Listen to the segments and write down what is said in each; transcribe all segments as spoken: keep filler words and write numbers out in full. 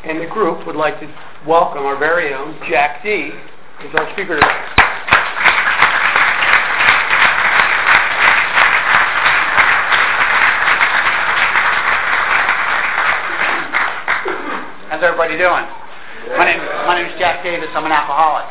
And the group would like to welcome our very own Jack D. as our speaker today. How's everybody doing? My name, my name is Jack Davis. I'm an alcoholic.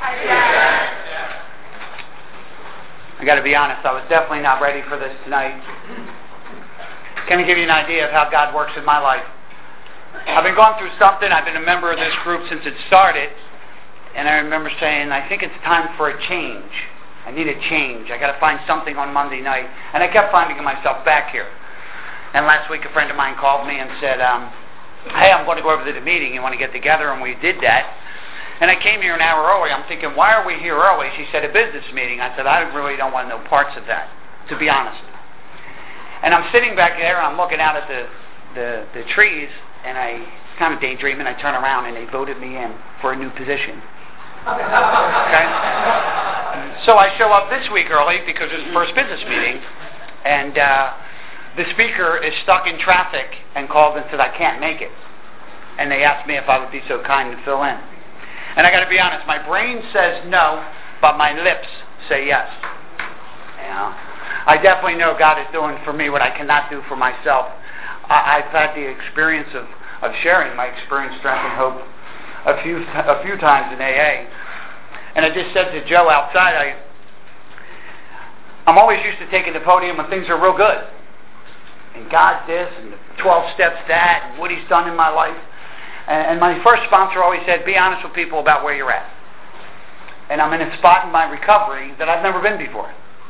I got to be honest, I was definitely not ready for this tonight. Can I give you an idea of how God works in my life? I've been going through something. I've been a member of this group since it started, and I remember saying, I think it's time for a change. I need a change. I got to find something on Monday night, and I kept finding myself back here. And last week, a friend of mine called me and said, um, hey, I'm going to go over to the meeting. You want to get together? And we did that. And I came here an hour early. I'm thinking, why are we here early? She said, a business meeting. I said, I really don't want no parts of that, to be honest. And I'm sitting back there, and I'm looking out at the, the, the trees, and I kind of daydreaming. I turn around, and they voted me in for a new position. Okay? So I show up this week early because it's the first business meeting, and uh, the speaker is stuck in traffic and called and said, I can't make it. And they asked me if I would be so kind to fill in. And I got to be honest, my brain says no, but my lips say yes. You know? I definitely know God is doing for me what I cannot do for myself. I, I've had the experience of, of sharing my experience, strength, and hope a few a few times in A A. And I just said to Joe outside, I, I'm always used to taking the podium when things are real good. And God this, and the twelve steps that, and what He's done in my life. And, and my first sponsor always said, be honest with people about where you're at. And I'm in a spot in my recovery that I've never been before.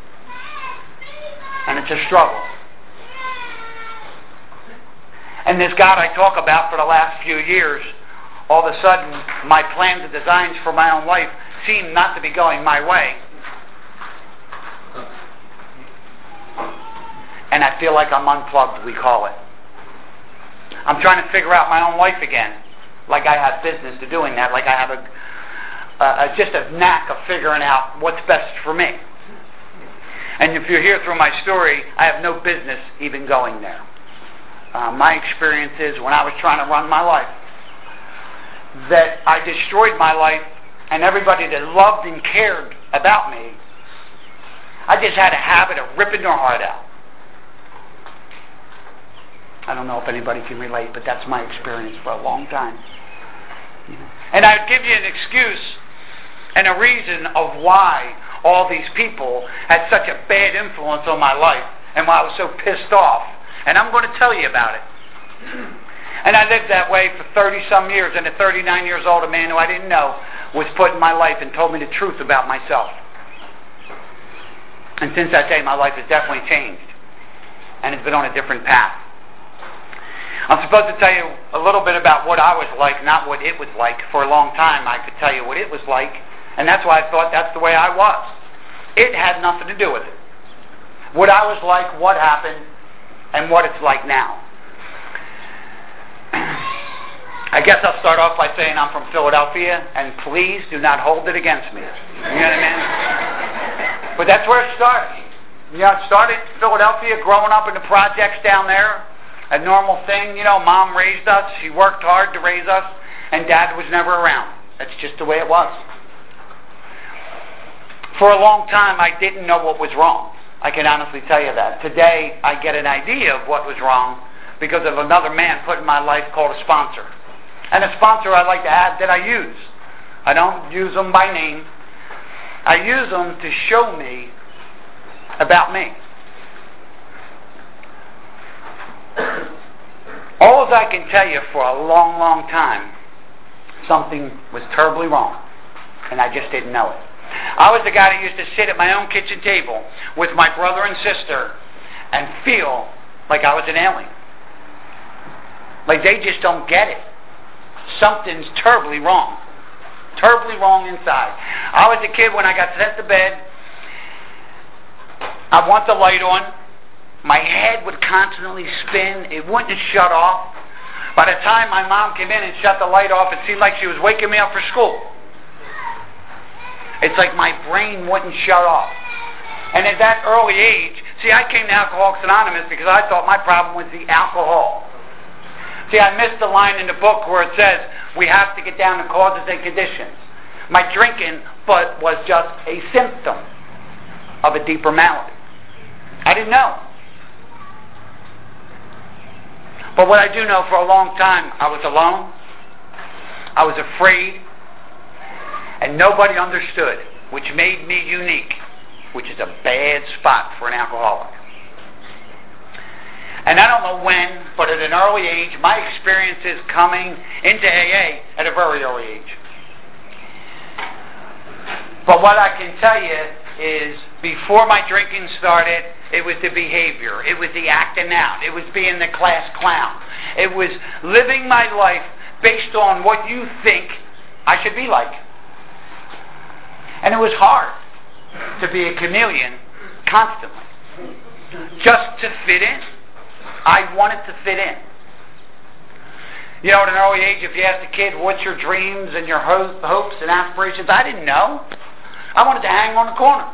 And it's a struggle. And this God I talk about for the last few years, all of a sudden, my plans and designs for my own life seem not to be going my way. And I feel like I'm unplugged, we call it. I'm trying to figure out my own life again, like I have business to doing that, like I have a, a, a just a knack of figuring out what's best for me. And if you're here through my story, I have no business even going there. Uh, my experience is when I was trying to run my life, that I destroyed my life, and everybody that loved and cared about me, I just had a habit of ripping their heart out. I don't know if anybody can relate, but that's my experience for a long time. And I'd give you an excuse and a reason of why all these people had such a bad influence on my life and why I was so pissed off. And I'm going to tell you about it. And I lived that way for thirty-some years, and at thirty-nine years old, a man who I didn't know was put in my life and told me the truth about myself. And since that day, my life has definitely changed. And it's been on a different path. I'm supposed to tell you a little bit about what I was like, not what it was like. For a long time, I could tell you what it was like, and that's why I thought that's the way I was. It had nothing to do with it. What I was like, what happened, and what it's like now. I guess I'll start off by saying I'm from Philadelphia, and please do not hold it against me. You know what I mean? But that's where it started. You know, it started in Philadelphia, growing up in the projects down there. A normal thing, you know, Mom raised us. She worked hard to raise us, and Dad was never around. That's just the way it was. For a long time, I didn't know what was wrong. I can honestly tell you that. Today, I get an idea of what was wrong because of another man put in my life called a sponsor. And a sponsor I like to add that I use. I don't use them by name. I use them to show me about me. All as I can tell you, for a long, long time, something was terribly wrong, and I just didn't know it. I was the guy that used to sit at my own kitchen table with my brother and sister and feel like I was an alien. Like they just don't get it. Something's terribly wrong. Terribly wrong inside. I was a kid when I got sent to bed. I want the light on. My head would constantly spin. It wouldn't shut off. By the time my mom came in and shut the light off, it seemed like she was waking me up for school. It's like my brain wouldn't shut off. And at that early age, see, I came to Alcoholics Anonymous because I thought my problem was the alcohol. See, I missed the line in the book where it says, we have to get down to causes and conditions. My drinking but was just a symptom of a deeper malady. I didn't know. But what I do know, for a long time, I was alone. I was afraid. And nobody understood, which made me unique, which is a bad spot for an alcoholic. And I don't know when, but at an early age, my experiences coming into A A at a very early age. But what I can tell you is, before my drinking started, it was the behavior. It was the acting out. It was being the class clown. It was living my life based on what you think I should be like. And it was hard to be a chameleon constantly. Just to fit in. I wanted to fit in. You know, at an early age, if you asked a kid, what's your dreams and your ho- hopes and aspirations, I didn't know. I wanted to hang on the corner.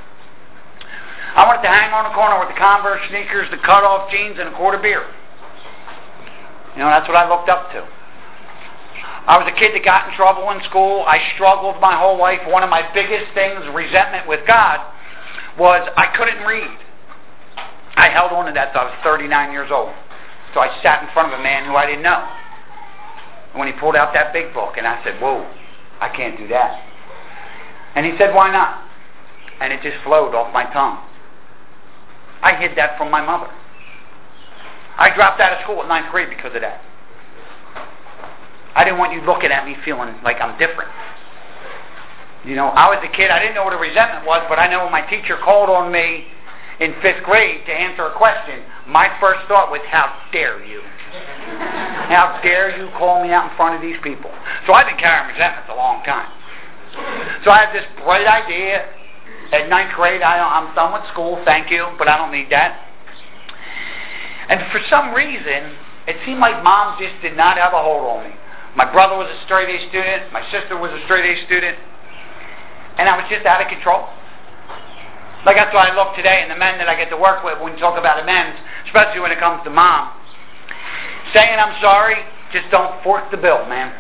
I wanted to hang on the corner with the Converse sneakers, the cut-off jeans, and a quart of beer. You know, that's what I looked up to. I was a kid that got in trouble in school. I struggled my whole life. One of my biggest things, resentment with God, was I couldn't read. I held on to that till I was thirty-nine years old. So I sat in front of a man who I didn't know. And when he pulled out that big book, and I said, whoa, I can't do that. And he said, why not? And it just flowed off my tongue. I hid that from my mother. I dropped out of school at ninth grade because of that. I didn't want you looking at me feeling like I'm different. You know, I was a kid, I didn't know what a resentment was, but I know when my teacher called on me in fifth grade to answer a question, my first thought was, how dare you? How dare you call me out in front of these people? So I've been carrying resentment a long time. So I had this bright idea. At ninth grade, I, I'm done with school, thank you, but I don't need that. And for some reason, it seemed like Mom just did not have a hold on me. My brother was a straight A student, my sister was a straight A student, and I was just out of control. Like, that's why I look today, and the men that I get to work with, when you talk about amends, especially when it comes to Mom, saying I'm sorry, just don't fork the bill, man.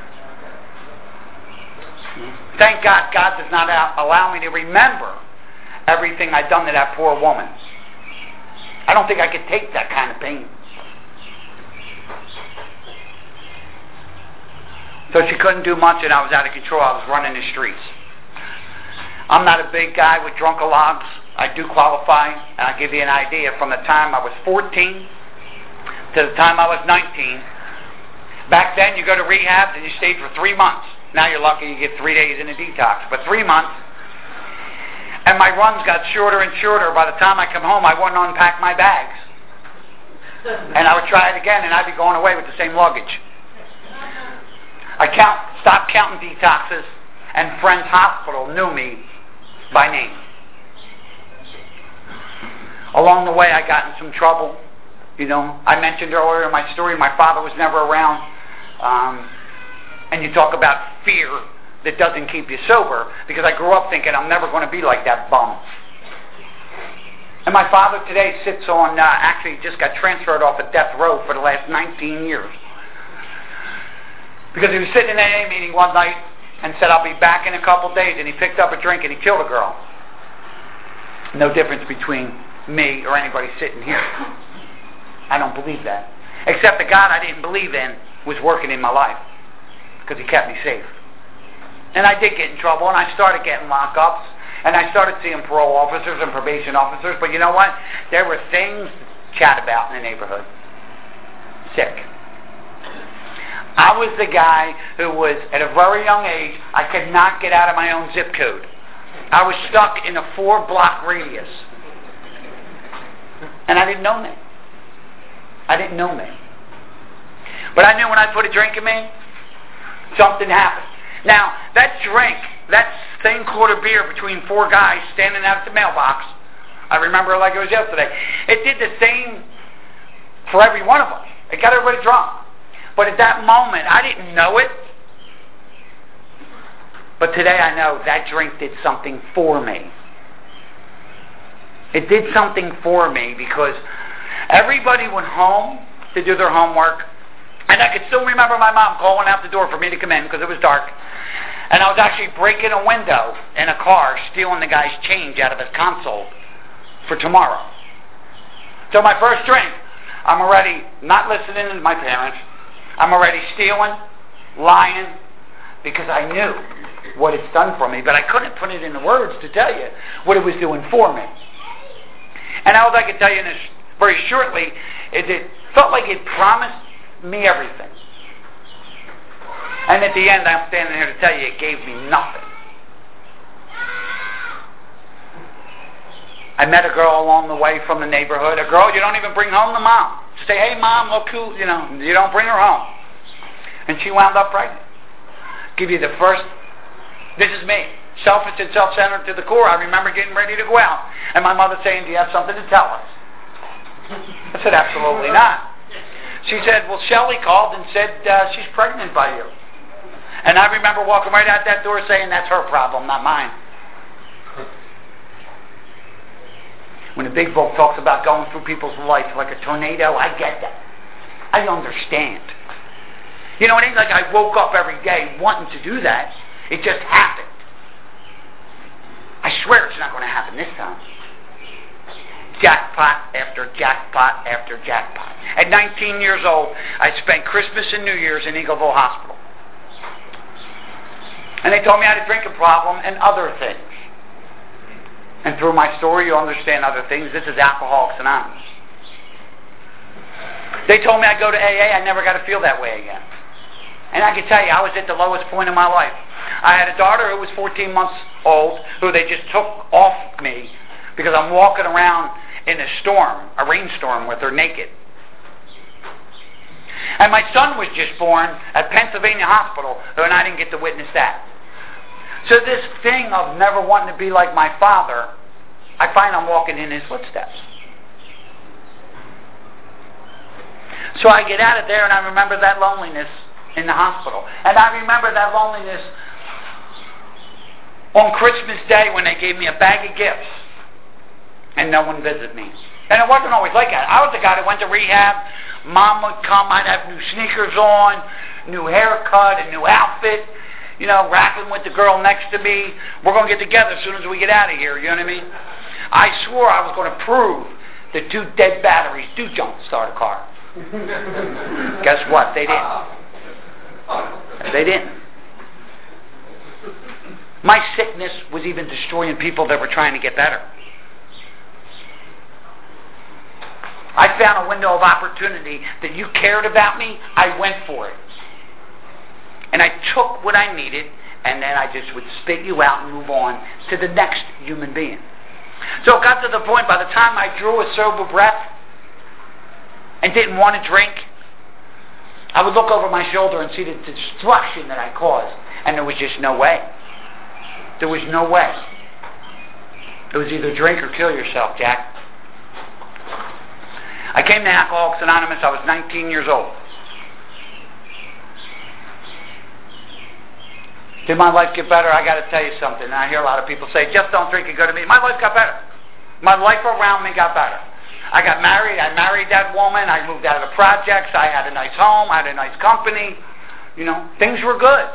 Thank God God does not allow me to remember everything I'd done to that poor woman. I don't think I could take that kind of pain. So she couldn't do much, and I was out of control. I was running the streets. I'm not a big guy with drunk-a-logs. I do qualify, and I'll give you an idea. From the time I was fourteen to the time I was nineteen, back then you go to rehab and you stayed for three months. Now you're lucky you get three days in a detox, but three months. And my runs got shorter and shorter. By the time I come home, I wouldn't unpack my bags. And I would try it again, and I'd be going away with the same luggage. I count, stopped counting detoxes, and Friends Hospital knew me by name. Along the way, I got in some trouble. You know, I mentioned earlier in my story, my father was never around. Um, and you talk about fear that doesn't keep you sober, because I grew up thinking I'm never going to be like that bum. And my father today sits on, uh, actually just got transferred off of death row for the last nineteen years. Because he was sitting in an A A meeting one night and said, I'll be back in a couple days, and he picked up a drink and he killed a girl. No difference between me or anybody sitting here. I don't believe that. Except the God I didn't believe in was working in my life, because he kept me safe. And I did get in trouble, and I started getting lockups, and I started seeing parole officers and probation officers, but you know what? There were things to chat about in the neighborhood. Sick. I was the guy who was, at a very young age, I could not get out of my own zip code. I was stuck in a four-block radius. And I didn't know me. I didn't know me. But I knew when I put a drink in me, something happened. Now, that drink, that same quart of beer between four guys standing out at the mailbox, I remember it like it was yesterday. It did the same for every one of us. It got everybody drunk. But at that moment, I didn't know it. But today I know that drink did something for me. It did something for me because everybody went home to do their homework, And I could still remember my mom calling out the door for me to come in because it was dark. And I was actually breaking a window in a car, stealing the guy's change out of his console for tomorrow. So my first drink, I'm already not listening to my parents. I'm already stealing, lying, because I knew what it's done for me, but I couldn't put it into words to tell you what it was doing for me. And all I could tell you in this very shortly is it felt like it promised me everything. And at the end, I'm standing here to tell you it gave me nothing. I met a girl along the way from the neighborhood, a girl you don't even bring home to mom. Say, hey mom, look who, you know, you don't bring her home. And she wound up pregnant. Give you the first, this is me, selfish and self-centered to the core. I remember getting ready to go out, and my mother saying, do you have something to tell us? I said, absolutely not. She said, well, Shelley called and said uh, she's pregnant by you. And I remember walking right out that door saying, that's her problem, not mine. When the big book talks about going through people's life like a tornado, I get that. I understand. You know, it ain't like I woke up every day wanting to do that. It just happened. I swear it's not going to happen this time. Jackpot after jackpot after jackpot. At nineteen years old, I spent Christmas and New Year's in Eagleville Hospital. And they told me I had a drinking problem and other things. And through my story, you'll understand other things. This is Alcoholics Anonymous. They told me I'd go to A A. I never got to feel that way again. And I can tell you, I was at the lowest point in my life. I had a daughter who was fourteen months old, who they just took off me because I'm walking around in a storm, a rainstorm, with her naked. And my son was just born at Pennsylvania Hospital, and I didn't get to witness that. So this thing of never wanting to be like my father, I find I'm walking in his footsteps. So I get out of there and I remember that loneliness in the hospital. And I remember that loneliness on Christmas Day when they gave me a bag of gifts and no one visited me. And it wasn't always like that. I was the guy that went to rehab. Mom would come, I'd have new sneakers on, new haircut, a new outfit. You know, rapping with the girl next to me. We're going to get together as soon as we get out of here, you know what I mean? I swore I was going to prove that two dead batteries do jump start a car. Guess what? They didn't. They didn't. My sickness was even destroying people that were trying to get better. I found a window of opportunity that you cared about me. I went for it. And I took what I needed, and then I just would spit you out and move on to the next human being. So it got to the point, by the time I drew a sober breath and didn't want to drink, I would look over my shoulder and see the destruction that I caused, and there was just no way. There was no way. It was either drink or kill yourself, Jack. I came to Alcoholics Anonymous, I was nineteen years old. Did my life get better? I got to tell you something. And I hear a lot of people say, just don't drink and go to me. My life got better. My life around me got better. I got married. I married that woman. I moved out of the projects. I had a nice home. I had a nice company. You know, things were good.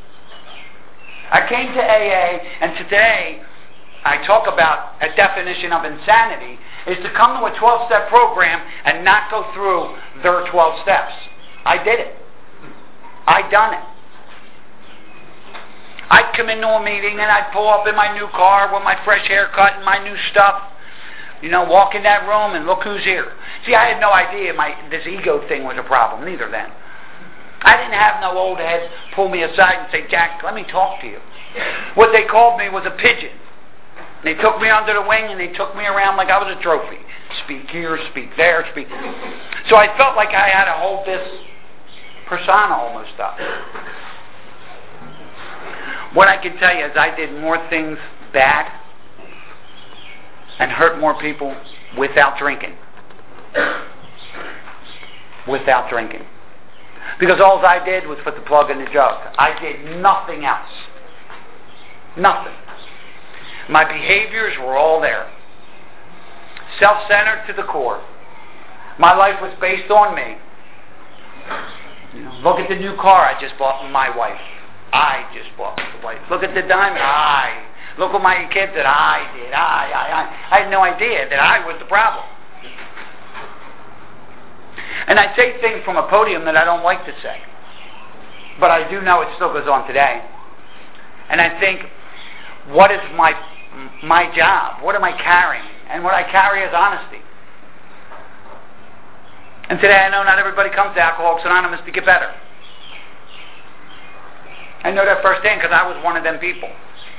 I came to A A, and today I talk about a definition of insanity is to come to a twelve-step program and not go through their twelve steps. I did it. I done it. I'd come into a meeting and I'd pull up in my new car with my fresh haircut and my new stuff. You know, walk in that room and look who's here. See, I had no idea my this ego thing was a problem, neither then. I didn't have no old head pull me aside and say, Jack, let me talk to you. What they called me was a pigeon. They took me under the wing and they took me around like I was a trophy. Speak here, speak there, speak. So I felt like I had to hold this persona almost up. What I can tell you is I did more things bad and hurt more people without drinking. Without drinking. Because all I did was put the plug in the jug. I did nothing else. Nothing. My behaviors were all there. Self-centered to the core. My life was based on me. You know, look at the new car I just bought for my wife. I just bought for the wife. Look at the diamond. I. Look what my kids did. I did. I, I, I. I had no idea that I was the problem. And I say things from a podium that I don't like to say. But I do know it still goes on today. And I think, what is my my job? What am I carrying? And what I carry is honesty. And today I know not everybody comes to Alcoholics Anonymous to get better. I know that firsthand because I was one of them people.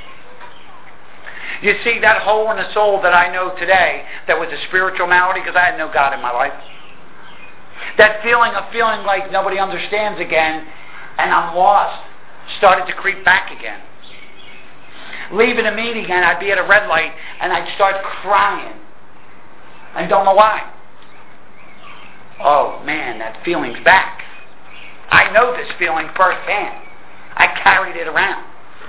You see, that hole in the soul that I know today that was a spiritual malady because I had no God in my life. That feeling of feeling like nobody understands again and I'm lost started to creep back again. Leaving a meeting and I'd be at a red light and I'd start crying. And don't know why. Oh man, that feeling's back. I know this feeling firsthand. I carried it around.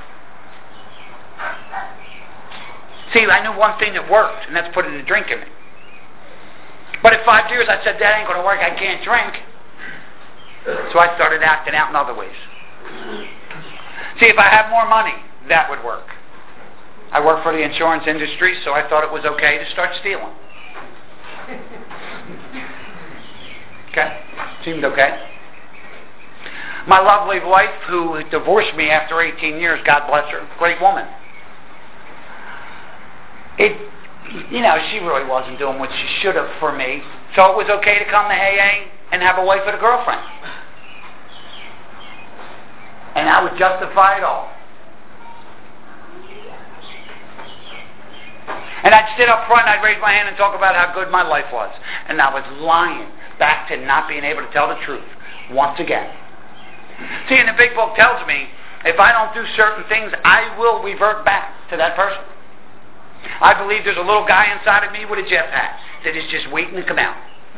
See, I knew one thing that worked, and that's putting a drink in me. But at five years, I said, that ain't going to work. I can't drink. So I started acting out in other ways. See, if I had more money, that would work. I work for the insurance industry, so I thought it was okay to start stealing. Okay? Seemed okay. My lovely wife, who divorced me after eighteen years, God bless her, great woman. It, you know, she really wasn't doing what she should have for me, so it was okay to come to A A and have a wife and a girlfriend. And I would justify it all. And I'd sit up front and I'd raise my hand and talk about how good my life was. And I was lying back to not being able to tell the truth once again. See, and the big book tells me, if I don't do certain things, I will revert back to that person. I believe there's a little guy inside of me with a jet hat that is just waiting to come out.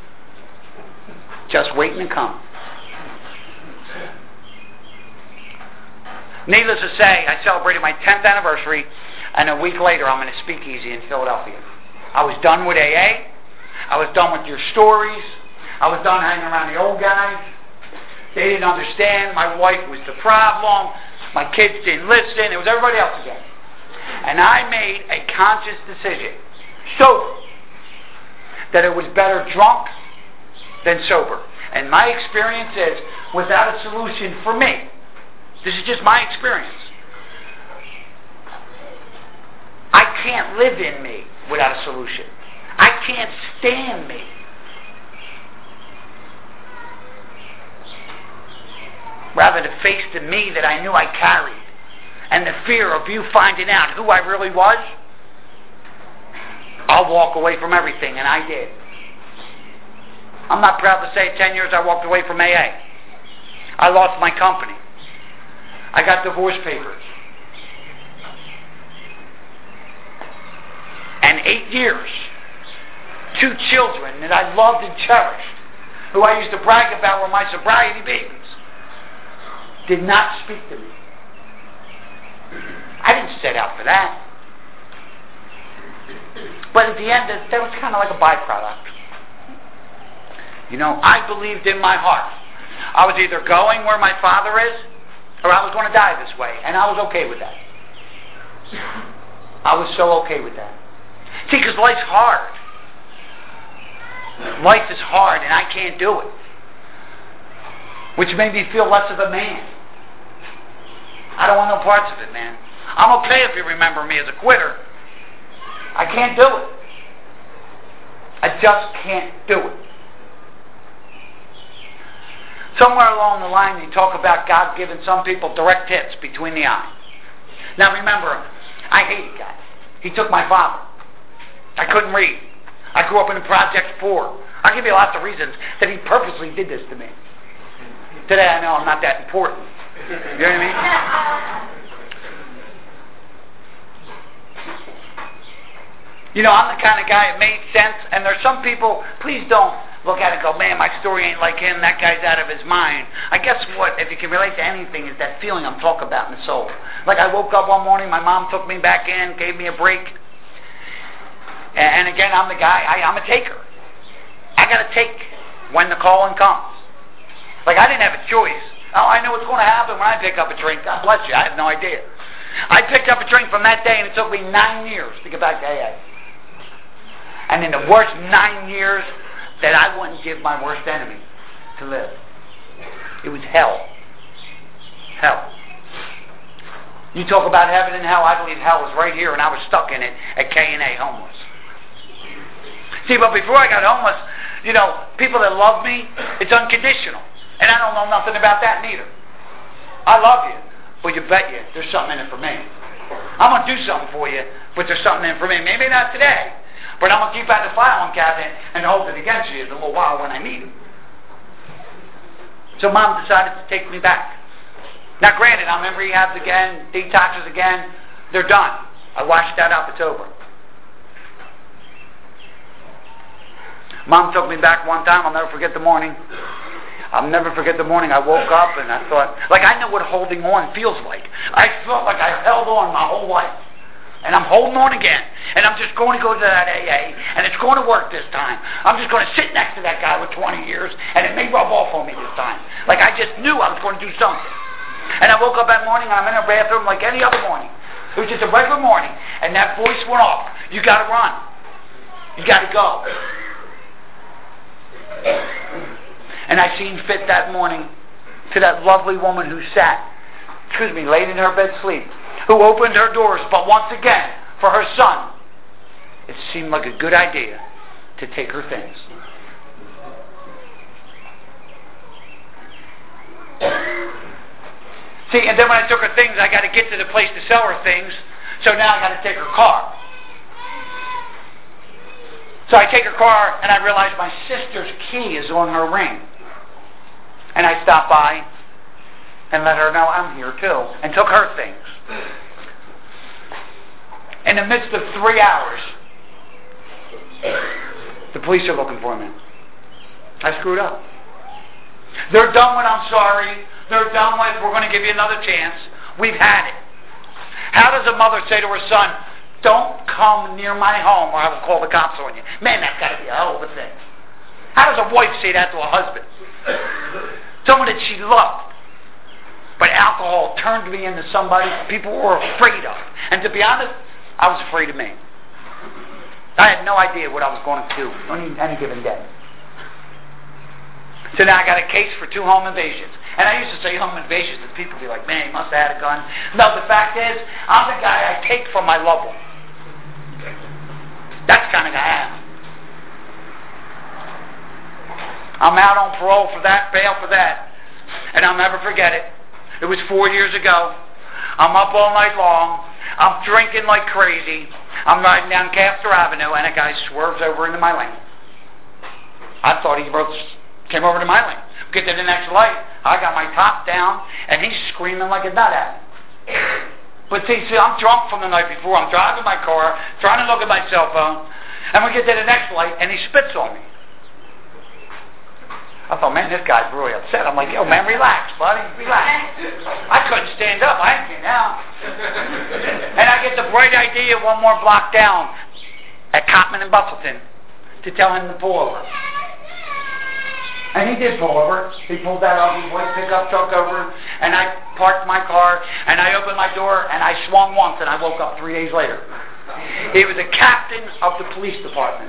Just waiting to come. Needless to say, I celebrated my tenth anniversary, and a week later I'm in a speakeasy in Philadelphia. I was done with A A. I was done with your stories. I was done hanging around the old guys. They didn't understand. My wife was the problem. My kids didn't listen. It was everybody else again. And I made a conscious decision, sober, that it was better drunk than sober. And my experience is, without a solution for me, this is just my experience, I can't live in me without a solution. I can't stand me. Rather to face the me that I knew I carried, and the fear of you finding out who I really was, I'll walk away from everything, and I did. I'm not proud to say at ten years I walked away from A A. I lost my company. I got divorce papers. And eight years, two children that I loved and cherished, who I used to brag about were my sobriety babies, did not speak to me. I didn't set out for that. But at the end, that was kind of like a byproduct. You know, I believed in my heart I was either going where my father is, or I was going to die this way. And I was okay with that. I was so okay with that. See, because life's hard. Life is hard, and I can't do it. Which made me feel less of a man. I don't want no parts of it, man. I'm okay if you remember me as a quitter. I can't do it. I just can't do it. Somewhere along the line, you talk about God giving some people direct hits between the eyes. Now remember, I hated God. He took my father. I couldn't read. I grew up in the Project four. I'll give you lots of reasons that he purposely did this to me. Today I know I'm not that important. You know what I mean? You know, I'm the kind of guy that made sense, and there's some people, please don't look at it and go, man, my story ain't like him, that guy's out of his mind. I guess what, if you can relate to anything, is that feeling I'm talking about in the soul. Like I woke up one morning, my mom took me back in, gave me a break, and again, I'm the guy, I, I'm a taker. I got to take when the calling comes. Like I didn't have a choice. Oh, I know what's going to happen when I pick up a drink. God bless you. I have no idea. I picked up a drink from that day, and it took me nine years to get back to A A. And in the worst nine years that I wouldn't give my worst enemy to live. It was hell. Hell. You talk about heaven and hell, I believe hell was right here, and I was stuck in it at K and A, homeless. See, but before I got homeless, you know, people that love me, it's unconditional. And I don't know nothing about that neither. I love you, but you bet you there's something in it for me. I'm going to do something for you, but there's something in it for me. Maybe not today, but I'm going to keep out the filing cabinet and hold it against you in a little while when I need it. So Mom decided to take me back. Now granted, I'm in rehabs again, detoxes again. They're done. I washed that up. It's over. Mom took me back one time. I'll never forget the morning. I'll never forget the morning. I woke up and I thought, like I know what holding on feels like. I felt like I held on my whole life. And I'm holding on again. And I'm just going to go to that A A. And it's going to work this time. I'm just going to sit next to that guy with twenty years. And it may rub off on me this time. Like I just knew I was going to do something. And I woke up that morning and I'm in a bathroom like any other morning. It was just a regular morning. And that voice went off. You got to run. You got to go. And I seen fit that morning to that lovely woman who sat, excuse me, laid in her bed sleep, who opened her doors, but once again, for her son, it seemed like a good idea to take her things. See, and then when I took her things, I got to get to the place to sell her things, so now I got to take her car. So I take her car, and I realize my sister's key is on her ring. And I stopped by and let her know I'm here too, and took her things. In the midst of three hours, the police are looking for me. I screwed up. They're done with I'm sorry. They're done with we're going to give you another chance. We've had it. How does a mother say to her son, don't come near my home or I will call the cops on you? Man, that's got to be a hell of a thing. How does a wife say that to a husband? Someone that she loved. But alcohol turned me into somebody people were afraid of. And to be honest, I was afraid of me. I had no idea what I was going to do on any given day. So now I got a case for two home invasions. And I used to say home invasions, and people would be like, man, he must have had a gun. No, the fact is, I'm the guy I take from my loved one. That's the kind of guy I am. I'm out on parole for that, bail for that. And I'll never forget it. It was four years ago. I'm up all night long. I'm drinking like crazy. I'm riding down Castor Avenue, and a guy swerves over into my lane. I thought he came over to my lane. Get to the next light. I got my top down, and he's screaming like a nut at me. But see, see, I'm drunk from the night before. I'm driving my car, trying to look at my cell phone, and we get to the next light, and he spits on me. I thought, man, this guy's really upset. I'm like, yo, man, relax, buddy, relax. I couldn't stand up. I ain't getting out. And I get the bright idea one more block down at Cotman and Bustleton to tell him to pull over. And he did pull over. He pulled that ugly white pickup truck over, and I parked my car, and I opened my door, and I swung once, and I woke up three days later. He was the captain of the police department.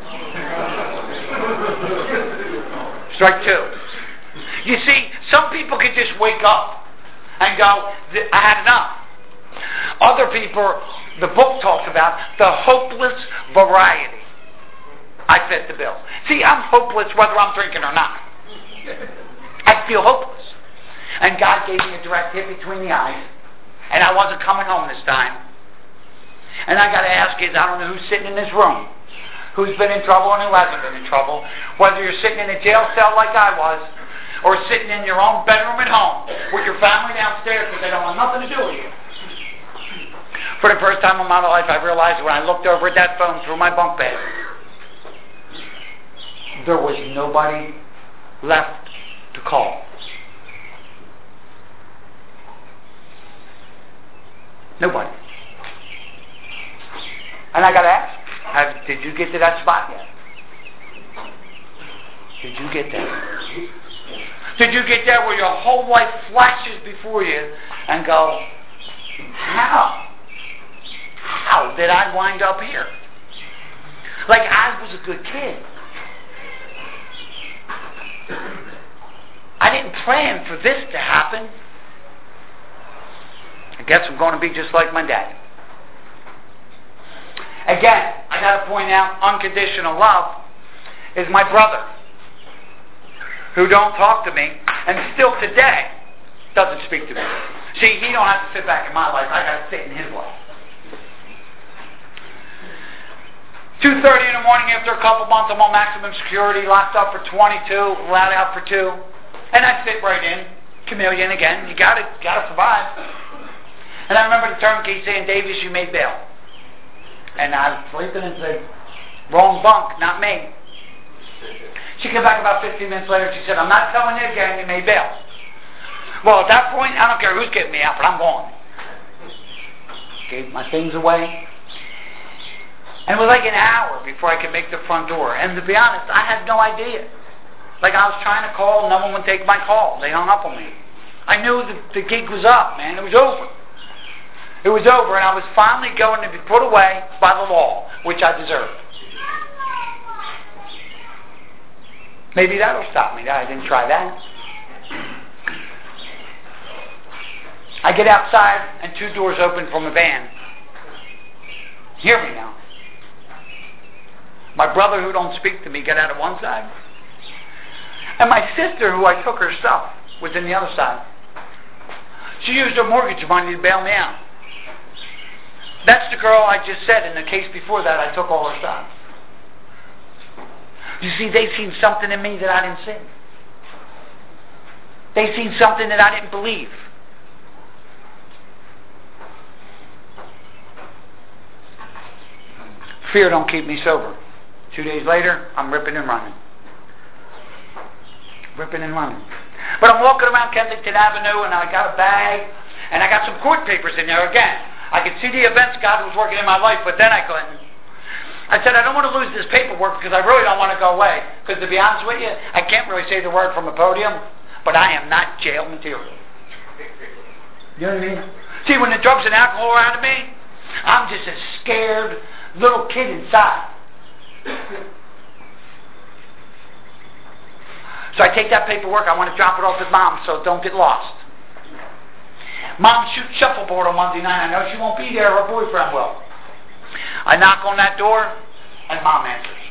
Strike two. You see, some people can just wake up and go, I had enough. Other people, the book talks about the hopeless variety. I fit the bill. See, I'm hopeless whether I'm drinking or not. I feel hopeless. And God gave me a direct hit between the eyes, and I wasn't coming home this time. And I got to ask you, I don't know who's sitting in this room, who's been in trouble and who hasn't been in trouble, whether you're sitting in a jail cell like I was, or sitting in your own bedroom at home with your family downstairs because they don't want nothing to do with you. For the first time in my life, I realized when I looked over at that phone through my bunk bed, there was nobody left to call. Nobody. And I got to ask, have, did you get to that spot yet? Did you get there? Did you get there where your whole life flashes before you and go, how? How did I wind up here? Like I was a good kid. I didn't plan for this to happen. I guess I'm going to be just like my dad. Again, I got to point out, unconditional love is my brother, who don't talk to me, and still today doesn't speak to me. See, he don't have to sit back in my life. I got to sit in his life. two thirty in the morning, after a couple months, I'm on maximum security, locked up for twenty-two, allowed out for two, and I fit right in. Chameleon again. You got to got to survive. And I remember the turnkey saying, "Davis, you made bail." And I was sleeping and said, "Wrong bunk, not me." She came back about fifteen minutes later and she said, "I'm not telling you again, you made bail." Well, at that point, I don't care who's getting me out, but I'm going. Gave my things away. And it was like an hour before I could make the front door. And to be honest, I had no idea. Like I was trying to call, no one would take my call. They hung up on me. I knew the, the gig was up, man. It was over. It was over, and I was finally going to be put away by the law, which I deserved. Maybe that'll stop me. I didn't try that. I get outside, and two doors open from a van. Hear me now. My brother, who don't speak to me, got out of one side. And my sister, who I took her stuff, was in the other side. She used her mortgage money to bail me out. That's the girl I just said in the case before that I took all her stuff. You see, they seen something in me that I didn't see. They seen something that I didn't believe. Fear don't keep me sober. Two days later, I'm ripping and running. Ripping and running. But I'm walking around Kensington Avenue, and I got a bag, and I got some court papers in there again. I could see the events God was working in my life, but then I couldn't. I said, I don't want to lose this paperwork because I really don't want to go away. Because to be honest with you, I can't really say the word from a podium, but I am not jail material. You know what I mean? See, when the drugs and alcohol are out of me, I'm just a scared little kid inside. So I take that paperwork, I want to drop it off at Mom so don't get lost. Mom shoots shuffleboard on Monday night. I know she won't be there, her boyfriend will. I knock on that door, and Mom answers.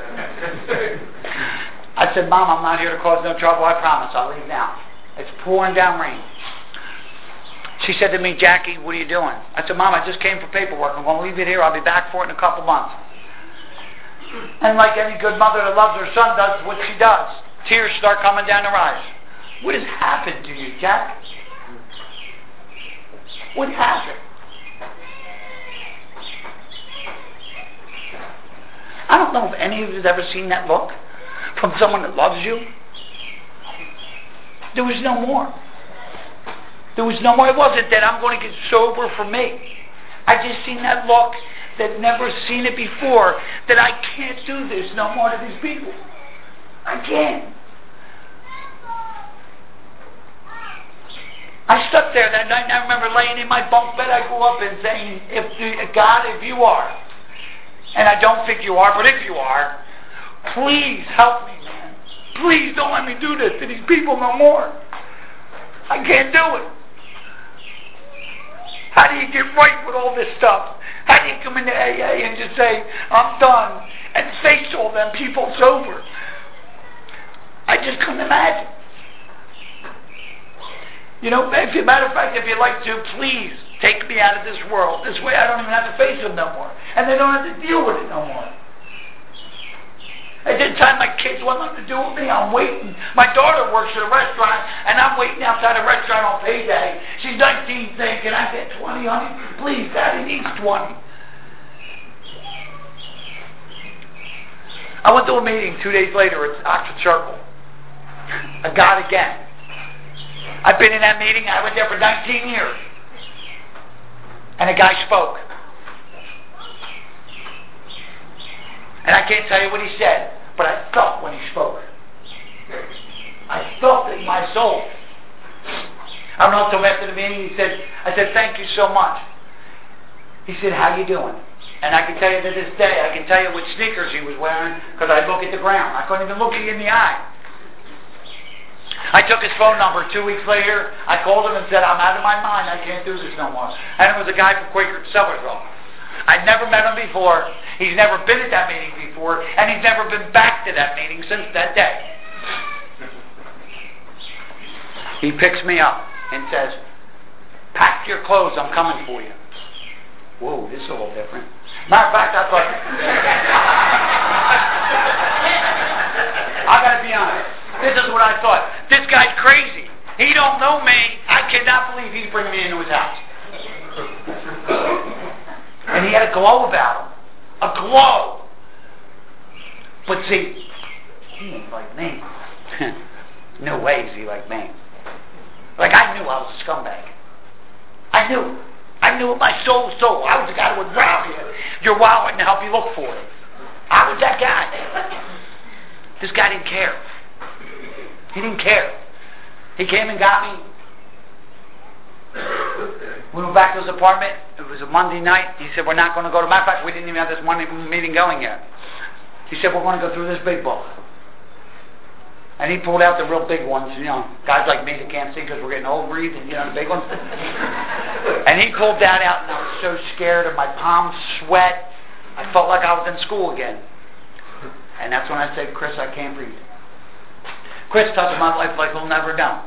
I said, Mom, I'm not here to cause no trouble, I promise, I'll leave now. It's pouring down rain. She said to me, Jackie, what are you doing? I said, Mom, I just came for paperwork. I'm going to leave it here. I'll be back for it in a couple months. And like any good mother that loves her son does, what she does, tears start coming down her eyes. What has happened to you, Jack? What happened? I don't know if any of you have ever seen that look from someone that loves you. There was no more. There was no more. It wasn't that I'm going to get sober for me. I just seen that look that never seen it before, that I can't do this no more to these people. I can't. I stuck there that night, and I remember laying in my bunk bed I grew up in saying, if God, if you are, and I don't think you are, but if you are, please help me, man. Please don't let me do this to these people no more. I can't do it. How do you get right with all this stuff? How do you come into A A and just say, I'm done, and face all them people sober? I just couldn't imagine. You know, as a matter of fact, if you'd like to, please take me out of this world. This way I don't even have to face them no more. And they don't have to deal with it no more. At the time my kids want nothing to do with me, I'm waiting. My daughter works at a restaurant, and I'm waiting outside a restaurant on payday. She's nineteen saying, can I get twenty, honey? Please, Daddy needs twenty. I went to a meeting two days later at Oxford Circle. I got again. I've been in that meeting, I was there for nineteen years. And a guy spoke. And I can't tell you what he said, but I felt when he spoke. I felt it in my soul. I went up to him after the meeting. He said, I said, thank you so much. He said, how you doing? And I can tell you to this day, I can tell you which sneakers he was wearing because I look at the ground. I couldn't even look you in the eye. I took his phone number. Two weeks later, I called him and said, I'm out of my mind. I can't do this no more. And it was a guy from Quaker Sellersville. I'd never met him before. He's never been at that meeting before. And he's never been back to that meeting since that day. He picks me up and says, pack your clothes. I'm coming for you. Whoa, this is a little different. Matter of fact, I thought, I gotta be honest. This is what I thought. This guy's crazy. He don't know me. I cannot believe he's bringing me into his house. And he had a glow about him. A glow. But see, he ain't like me. No way is he like me. Like I knew I was a scumbag. I knew. I knew it my soul soul. I was the guy that would rob you, your wallet and help you look for it. I was that guy. This guy didn't care. He didn't care. He came and got me. We went back to his apartment. It was a Monday night. He said, we're not going to go to... Matter of fact, we didn't even have this Monday meeting going yet. He said, we're going to go through this big book. And he pulled out the real big ones, you know, guys like me that can't see because we're getting old, breathe, and you know, the big ones. And he pulled that out, and I was so scared, and my palms sweat. I felt like I was in school again. And that's when I said, Chris, I can't breathe. Chris touched my life like he'll never know.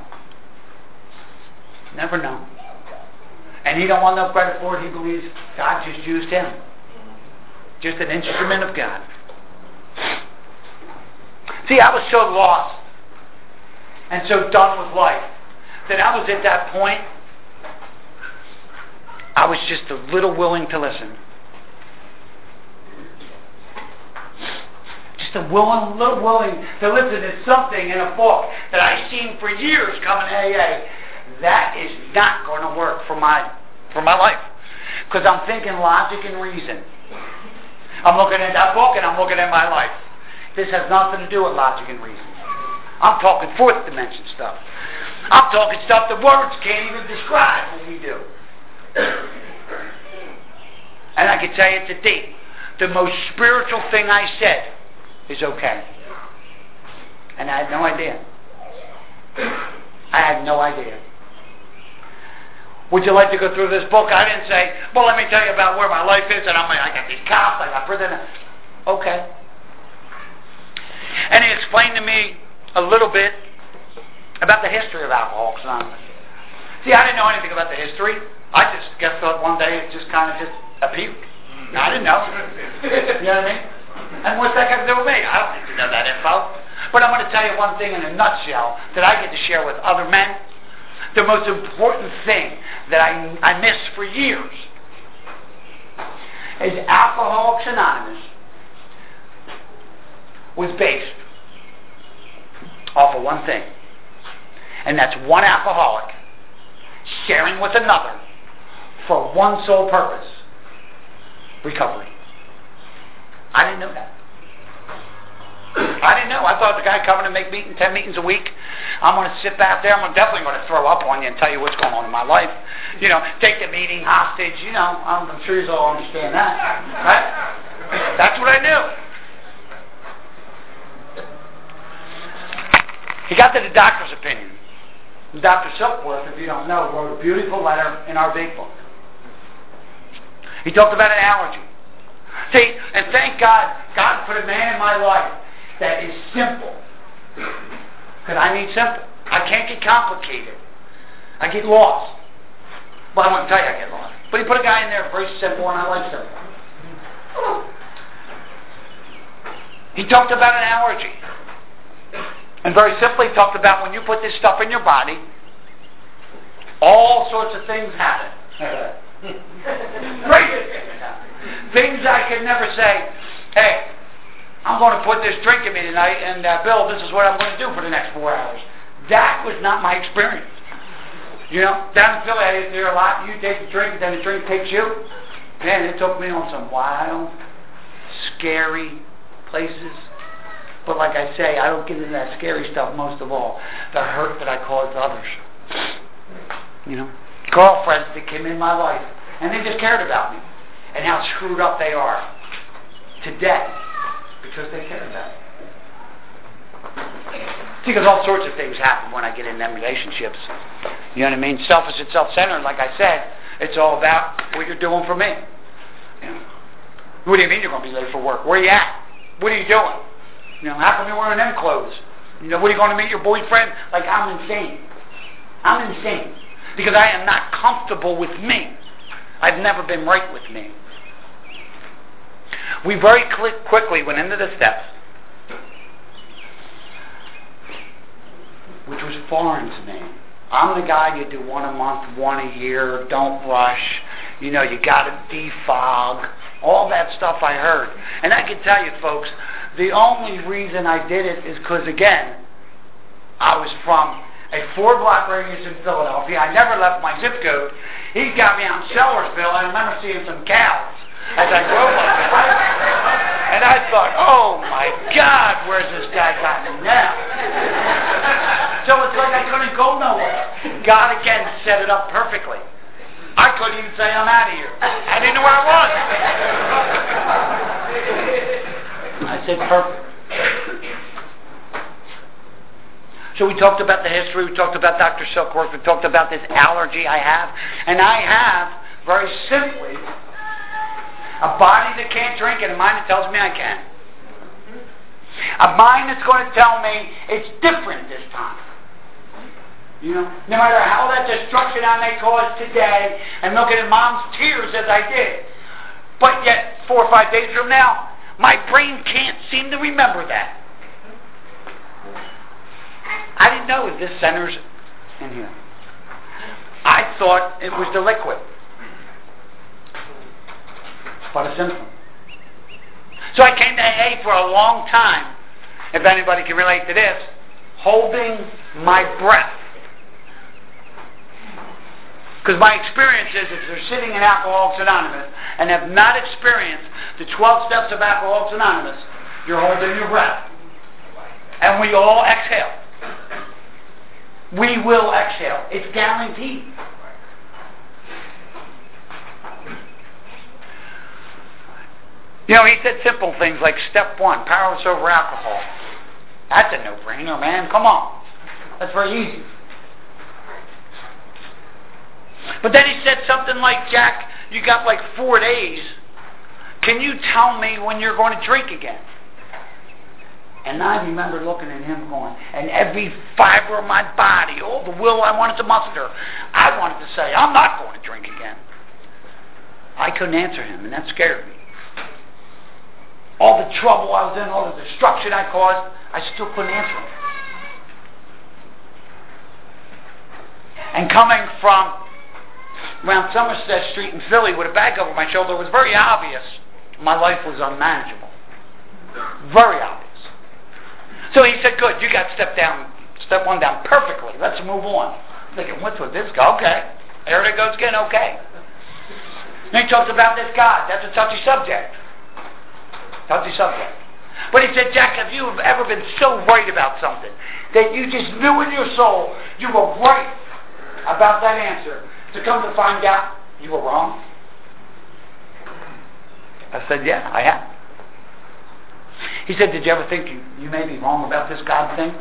Never know. And he don't want no credit for it. He believes God just used him. Just an instrument of God. See, I was so lost and so done with life that I was at that point, I was just a little willing to listen. Just a willing, little willing to listen to something in a book that I've seen for years coming to A A. That is not going to work for my for my life. Because I'm thinking logic and reason. I'm looking at that book and I'm looking at my life. This has nothing to do with logic and reason. I'm talking fourth dimension stuff. I'm talking stuff that words can't even describe what we do. And I can tell you to date, the most spiritual thing I said is okay. And I had no idea. I had no idea. Would you like to go through this book? I didn't say, well, let me tell you about where my life is, and I'm like, I got these cops, I got prison. Okay. And he explained to me a little bit about the history of Alcoholics Anonymous. See, I didn't know anything about the history. I just guess thought one day it just kind of just appeared. I didn't know. You know what I mean? And what's that got to do with me? I don't need to know that info. But I'm going to tell you one thing in a nutshell that I get to share with other men. The most important thing that I, I missed for years is Alcoholics Anonymous was based off of one thing. And that's one alcoholic sharing with another for one sole purpose: recovery. I didn't know that. I didn't know. I thought the guy coming to make meeting, ten meetings a week, I'm going to sit back there, I'm definitely going to throw up on you and tell you what's going on in my life. You know, take the meeting hostage, you know, I'm, I'm sure you all understand that. Right? That's what I knew. He got to the doctor's opinion. Doctor Silkworth, if you don't know, wrote a beautiful letter in our big book. He talked about an allergy. See, and thank God, God put a man in my life that is simple. Because I need simple. I can't get complicated. I get lost. Well, I won't tell you I get lost. But he put a guy in there very simple, and I like simple. He talked about an allergy. And very simply talked about when you put this stuff in your body, all sorts of things happen. Great things happen. Things I could never say, hey, I'm going to put this drink in me tonight, and uh, Bill, this is what I'm going to do for the next four hours. That was not my experience. You know, down in Philly, I used to hear a lot, you take the drink, and then the drink takes you. Man, it took me on some wild, scary places. But like I say, I don't get into that scary stuff most of all. The hurt that I caused others. You know? Girlfriends that came in my life, and they just cared about me. And how screwed up they are today because they cared about me. Because all sorts of things happen when I get in them relationships. You know what I mean? Selfish and self-centered, like I said, it's all about what you're doing for me. You know? What do you mean you're going to be late for work? Where are you at? What are you doing? You know, how come you're wearing them clothes? You know, what are you going to meet your boyfriend? Like, I'm insane. I'm insane. Because I am not comfortable with me. I've never been right with me. We very cl- quickly went into the steps, which was foreign to me. I'm the guy you do one a month, one a year, don't rush, you know, you got to defog, all that stuff I heard. And I can tell you, folks, the only reason I did it is because, again, I was from a four-block radius in Philadelphia. I never left my zip code. He got me out in Sellersville. I remember seeing some cows as I drove up there. And I thought, oh my God, where's this guy got me now? So it's like I couldn't go nowhere. God again set it up perfectly. I couldn't even say I'm out of here. I didn't know where I was. I said perfect. So we talked about the history, we talked about Doctor Silkworth, we talked about this allergy I have. And I have, very simply, a body that can't drink and a mind that tells me I can. A mind that's going to tell me it's different this time. You know, no matter how that destruction I may cause today, and looking at Mom's tears as I did, but yet four or five days from now, my brain can't seem to remember that. I didn't know if this center's in here. I thought it was the liquid, but a symptom. So I came to A A for a long time, if anybody can relate to this, holding my breath. Because my experience is if you're sitting in Alcoholics Anonymous and have not experienced the twelve steps of Alcoholics Anonymous, you're holding your breath. And we all exhale. We will exhale. It's guaranteed. You know, he said simple things like step one, powerless over alcohol. That's a no-brainer, man. Come on. That's very easy. But then he said something like, Jack, you got like four days. Can you tell me when you're going to drink again? And I remember looking at him going, and every fiber of my body, all the will I wanted to muster, I wanted to say, I'm not going to drink again. I couldn't answer him, and that scared me. All the trouble I was in, all the destruction I caused, I still couldn't answer him. And coming from around Somerset Street in Philly with a bag over my shoulder, it was very obvious my life was unmanageable. Very obvious. So he said, good, you got step down, step one down perfectly. Let's move on. I'm thinking, what's with this guy? Okay. There it goes again, okay. And he talked about this God. That's a touchy subject. Touchy subject. But he said, Jack, have you ever been so right about something that you just knew in your soul you were right about that answer, to come to find out you were wrong? I said, yeah, I have. He said, did you ever think you, you may be wrong about this God thing?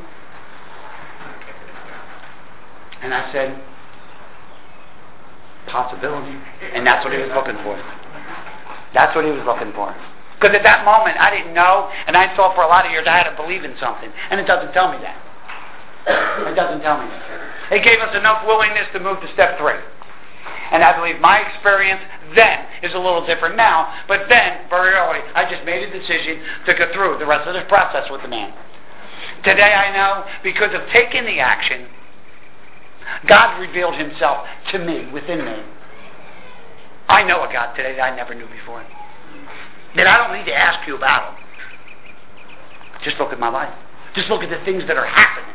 And I said, possibility. And that's what he was looking for. That's what he was looking for. Because at that moment, I didn't know, and I thought for a lot of years I had to believe in something. And it doesn't tell me that. It doesn't tell me that. It gave us enough willingness to move to step three. And I believe my experience then is a little different now, but then, very early, I just made a decision to go through the rest of this process with the man. Today I know, because of taking the action, God revealed himself to me, within me. I know a God today that I never knew before. That I don't need to ask you about him. Just look at my life. Just look at the things that are happening.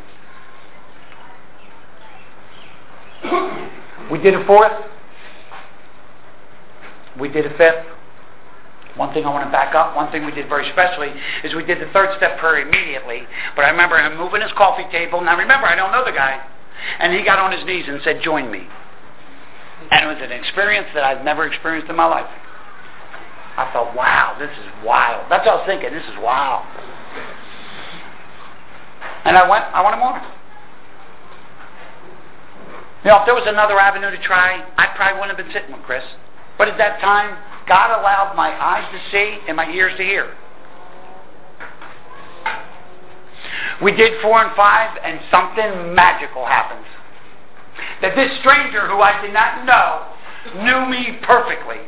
We did a fourth. We did a fifth. One thing I want to back up, one thing we did very specially is we did the third step prayer immediately. But I remember him moving his coffee table. Now remember, I don't know the guy. And he got on his knees and said, join me. And it was an experience that I've never experienced in my life. I thought, wow, this is wild. That's what I was thinking, this is wild. And I went, I went more. You know, if there was another avenue to try, I probably wouldn't have been sitting with Chris. But at that time, God allowed my eyes to see and my ears to hear. We did four and five, and something magical happens. That this stranger who I did not know knew me perfectly.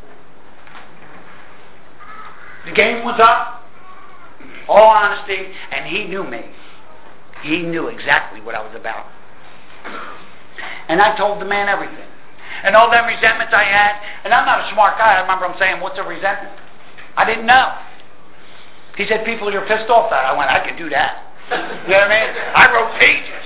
The game was up, all honesty, and he knew me. He knew exactly what I was about. And I told the man everything. And all them resentments I had, and I'm not a smart guy, I remember him saying, what's a resentment? I didn't know. He said, people you're pissed off at. I went, I could do that. You know what I mean? I wrote pages.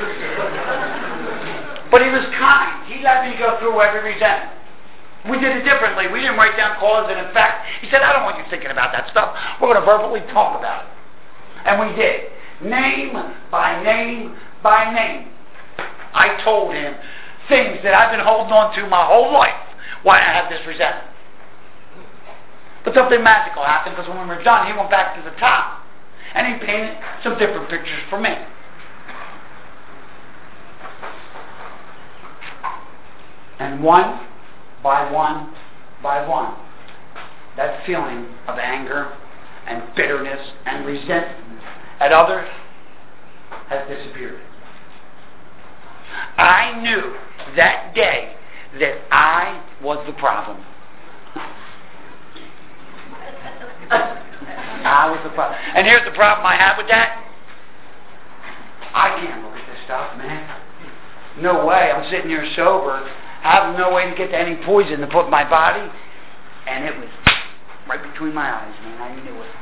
But he was kind. He let me go through every resentment. We did it differently. We didn't write down cause and effect. He said, I don't want you thinking about that stuff. We're going to verbally talk about it. And we did. Name by name by name. I told him things that I've been holding on to my whole life, why I have this resentment. But something magical happened, because when we were done, he went back to the top and he painted some different pictures for me. And one by one by one, that feeling of anger and bitterness and resentment at others has disappeared. I knew that day that I was the problem. I was the problem. And here's the problem I have with that. I can't look at this stuff, man. No way. I'm sitting here sober. I have no way to get to any poison to put in my body. And it was right between my eyes, man. I knew it.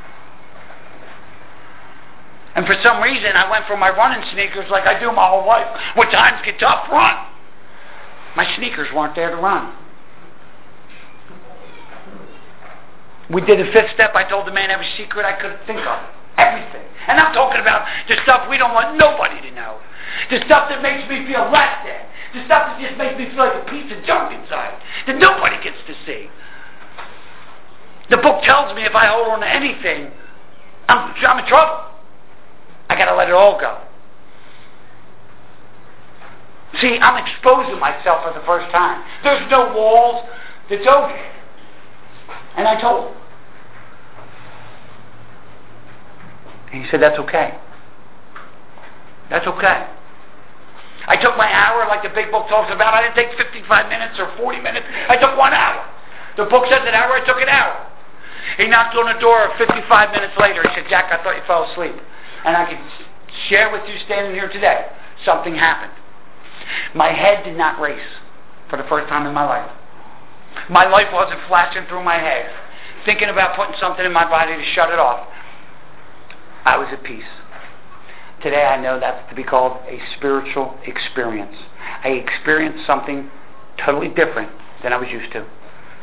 And for some reason, I went for my running sneakers like I do my whole life. When times get tough, run. My sneakers weren't there to run. We did the fifth step. I told the man every secret I could think of. Everything. And I'm talking about the stuff we don't want nobody to know. The stuff that makes me feel less than. The stuff that just makes me feel like a piece of junk inside that nobody gets to see. The book tells me if I hold on to anything, I'm, I'm in trouble. I got to let it all go. See, I'm exposing myself for the first time. There's no walls. It's open. And I told him. And he said, that's okay. That's okay. I took my hour like the big book talks about. I didn't take fifty-five minutes or forty minutes. I took one hour. The book says an hour. I took an hour. He knocked on the door fifty-five minutes later. He said, Jack, I thought you fell asleep. And I can share with you standing here today, something happened. My head did not race for the first time in my life. My life wasn't flashing through my head, thinking about putting something in my body to shut it off. I was at peace. Today I know that's to be called a spiritual experience. I experienced something totally different than I was used to.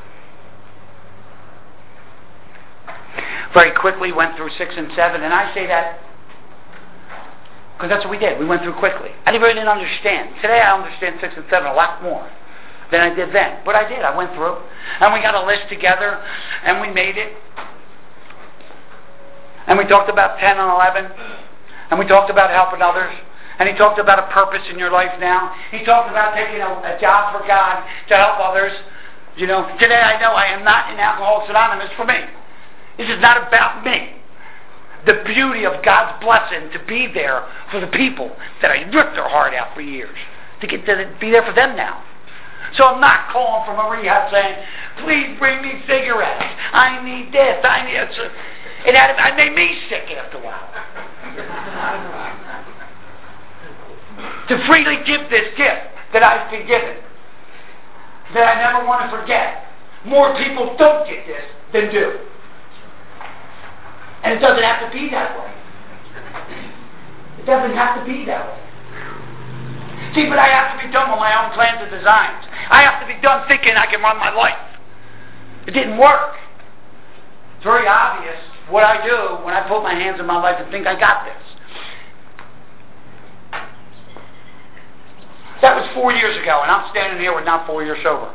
Very quickly went through six and seven, and I say that because that's what we did. We went through quickly. I really didn't understand. Today I understand six and seven a lot more than I did then. But I did. I went through. And we got a list together, and we made it. And we talked about ten and eleven. And we talked about helping others. And he talked about a purpose in your life now. He talked about taking a, a job for God to help others. You know, today I know I am not in Alcoholics Anonymous for me. This is not about me. The beauty of God's blessing to be there for the people that I ripped their heart out for years. To get to be there for them now. So I'm not calling from a rehab saying, please bring me cigarettes. I need this. I need it. It, had, it made me sick after a while. To freely give this gift that I've been given. That I never want to forget. More people don't get this than do. And it doesn't have to be that way. It doesn't have to be that way. See, but I have to be done with my own plans and designs. I have to be done thinking I can run my life. It didn't work. It's very obvious what I do when I put my hands in my life and think I got this. That was four years ago, and I'm standing here with not four years sober.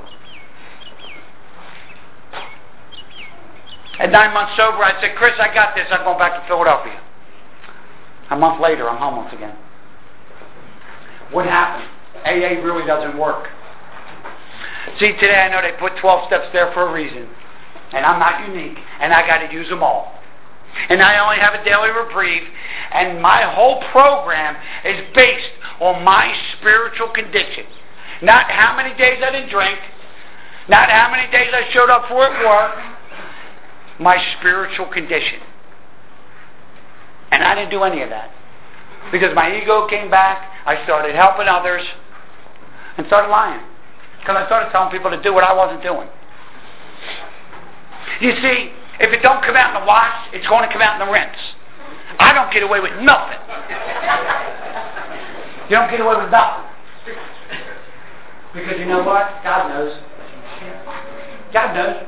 At nine months sober, I said, Chris, I got this. I'm going back to Philadelphia. A month later, I'm homeless again. What happened? A A really doesn't work. See, today I know they put twelve steps there for a reason. And I'm not unique. And I got to use them all. And I only have a daily reprieve. And my whole program is based on my spiritual condition. Not how many days I didn't drink. Not how many days I showed up for at work. My spiritual condition. And I didn't do any of that. Because my ego came back. I started helping others. And started lying. Because I started telling people to do what I wasn't doing. You see, if it don't come out in the wash, it's going to come out in the rinse. I don't get away with nothing. You don't get away with nothing. Because you know what? God knows. God knows.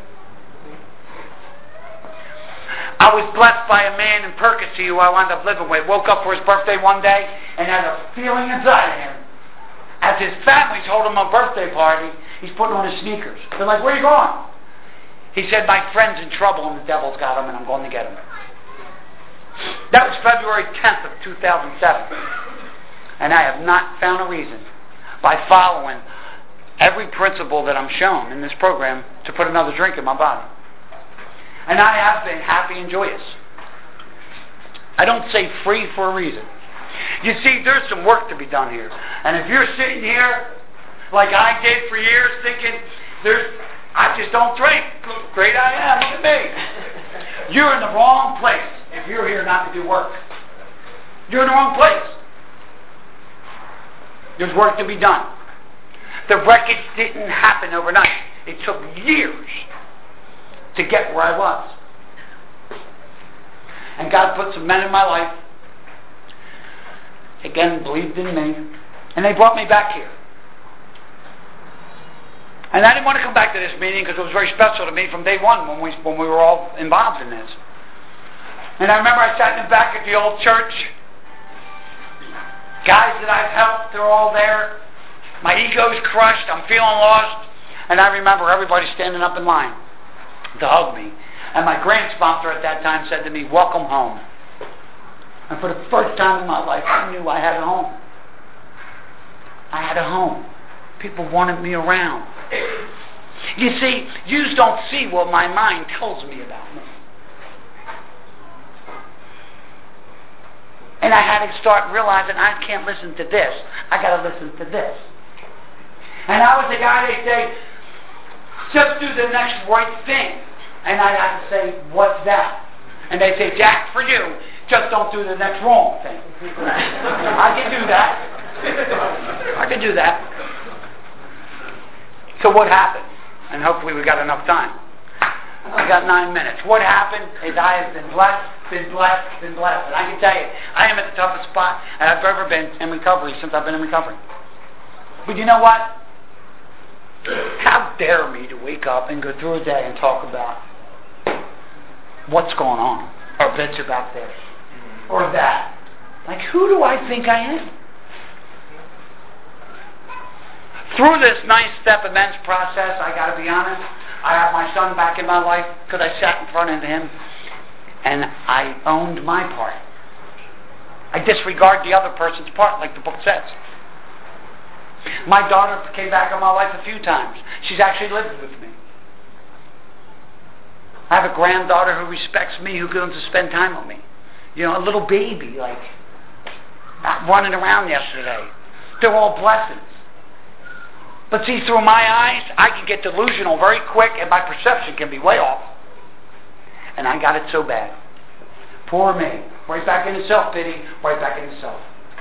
I was blessed by a man in Percy who I wound up living with. Woke up for his birthday one day and had a feeling inside of him. As his family's holding him a birthday party, he's putting on his sneakers. They're like, where are you going? He said, my friend's in trouble and the devil's got him and I'm going to get him. That was February tenth of two thousand seven. And I have not found a reason, by following every principle that I'm shown in this program, to put another drink in my body. And I have been happy and joyous. I don't say free for a reason. You see, there's some work to be done here. And if you're sitting here, like I did for years, thinking, there's, I just don't drink. Look great I am, look at me. You're in the wrong place if you're here not to do work. You're in the wrong place. There's work to be done. The wreckage didn't happen overnight. It took years to get where I was. And God put some men in my life, again, believed in me, and they brought me back here. And I didn't want to come back to this meeting because it was very special to me from day one when we, when we were all involved in this. And I remember I sat in the back at the old church. Guys that I've helped, they're all there. My ego's crushed. I'm feeling lost. And I remember everybody standing up in line to hug me. And my grand sponsor at that time said to me, welcome home. And for the first time in my life, I knew I had a home. I had a home. People wanted me around. You see, you don't see what my mind tells me about me. And I had to start realizing I can't listen to this. I got to listen to this. And I was the guy they say, just do the next right thing. And I'd have to say, what's that? And they say, Jack, for you, just don't do the next wrong thing. I can do that. I can do that. So what happened? And hopefully we got enough time. I got nine minutes. What happened is I have been blessed, been blessed, been blessed. And I can tell you, I am at the toughest spot I've ever been in recovery since I've been in recovery. But you know what? How dare me to wake up and go through a day and talk about what's going on, or bitch about this, or that. Like, who do I think I am? Through this nine-step amends process, I got to be honest, I have my son back in my life because I sat in front of him and I owned my part. I disregard the other person's part, like the book says. My daughter came back in my life a few times. She's actually lived with me. I have a granddaughter who respects me, who comes to spend time with me. You know, a little baby, like, not running around yesterday. They're all blessings. But see, through my eyes, I can get delusional very quick, and my perception can be way off. And I got it so bad. Poor me. Right back into self-pity, right back into self.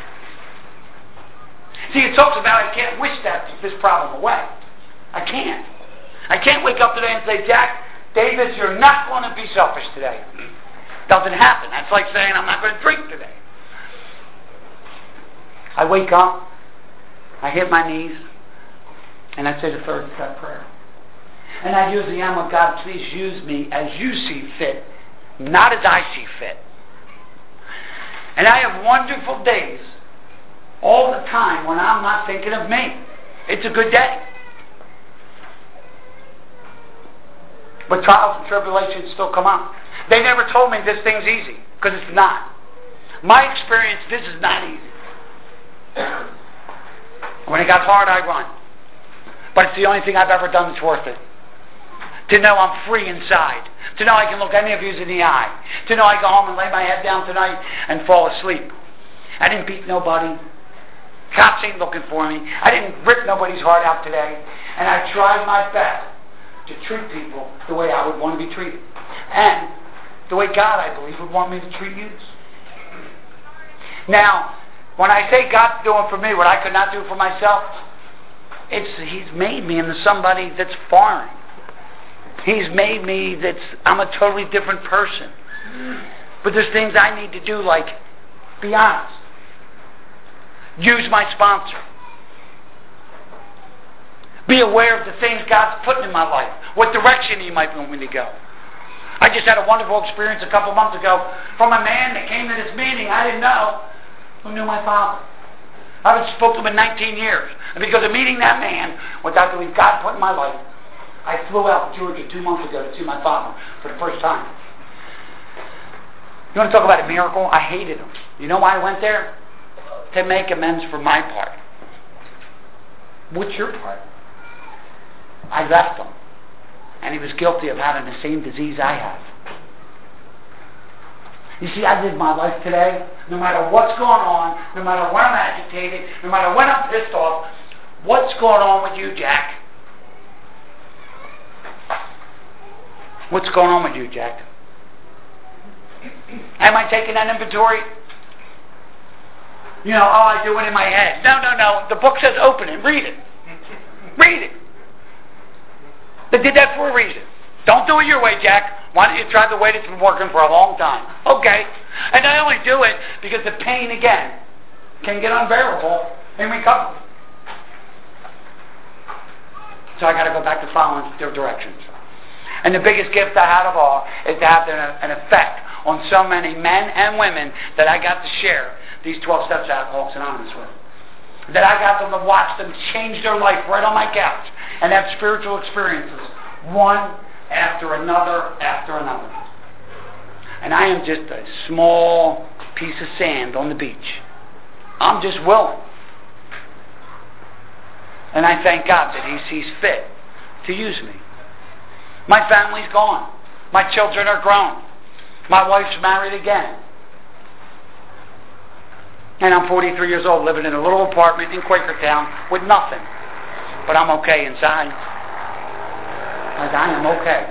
See, it talks about I can't wish that this problem away. I can't. I can't wake up today and say, Jack, Davis, you're not going to be selfish today. Doesn't happen. That's like saying I'm not going to drink today. I wake up, I hit my knees, and I say the third step prayer. And I usually am with God, please use me as you see fit, not as I see fit. And I have wonderful days all the time when I'm not thinking of me. It's a good day. But trials and tribulations still come up. They never told me this thing's easy, because it's not. My experience, this is not easy. When it got hard, I run. But it's the only thing I've ever done that's worth it. To know I'm free inside. To know I can look any of you in the eye. To know I go home and lay my head down tonight and fall asleep. I didn't beat nobody. Cops ain't looking for me. I didn't rip nobody's heart out today. And I tried my best to treat people the way I would want to be treated. And the way God, I believe, would want me to treat you. Now, when I say God's doing for me what I could not do for myself, it's He's made me into somebody that's foreign. He's made me that's, I'm a totally different person. But there's things I need to do, like, be honest. Use my sponsor. Be aware of the things God's putting in my life. What direction He might want me to go. I just had a wonderful experience a couple months ago from a man that came to this meeting I didn't know, who knew my father. I haven't spoken to him in nineteen years. And because of meeting that man, what I believe God put in my life, I flew out to Georgia two months ago to see my father for the first time. You want to talk about a miracle? I hated him. You know why I went there? To make amends for my part. What's your part? I left him. And he was guilty of having the same disease I have. You see, I live my life today, no matter what's going on, no matter when I'm agitated, no matter when I'm pissed off. What's going on with you, Jack? What's going on with you, Jack? Am I taking that inventory? You know, oh, I do it in my head. No, no, no. The book says open it. Read it. Read it. They did that for a reason. Don't do it your way, Jack. Why don't you try the way that's been working for a long time? Okay. And I only do it because the pain, again, can get unbearable in recovery. So I got to go back to following their directions. And the biggest gift I had of all is to have an effect on so many men and women that I got to share these twelve Steps to Alcoholics Anonymous with. That I got them to watch them change their life right on my couch and have spiritual experiences, one after another after another. And I am just a small piece of sand on the beach. I'm just willing. And I thank God that He sees fit to use me. My family's gone. My children are grown. My wife's married again. And I'm forty-three years old, living in a little apartment in Quakertown with nothing. But I'm okay inside. Like, I am okay.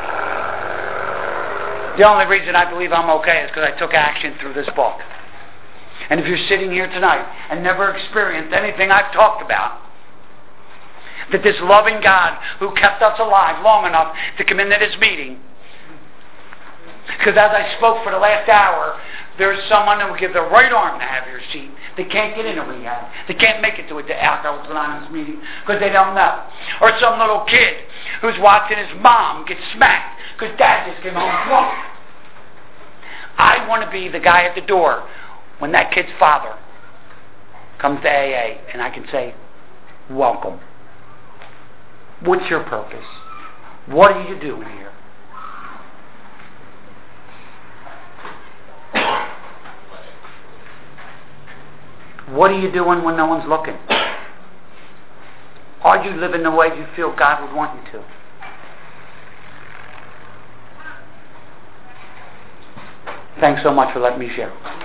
The only reason I believe I'm okay is because I took action through this book. And if you're sitting here tonight and never experienced anything I've talked about, that this loving God who kept us alive long enough to come into this meeting, because as I spoke for the last hour, there's someone that will give their right arm to have your seat. They can't get in a rehab. They can't make it to a Alcoholics Anonymous meeting because they don't know. Or some little kid who's watching his mom get smacked because dad just came home drunk. I want to be the guy at the door when that kid's father comes to A A and I can say, welcome. What's your purpose? What are you doing here? What are you doing when no one's looking? Are you living the way you feel God would want you to? Thanks so much for letting me share.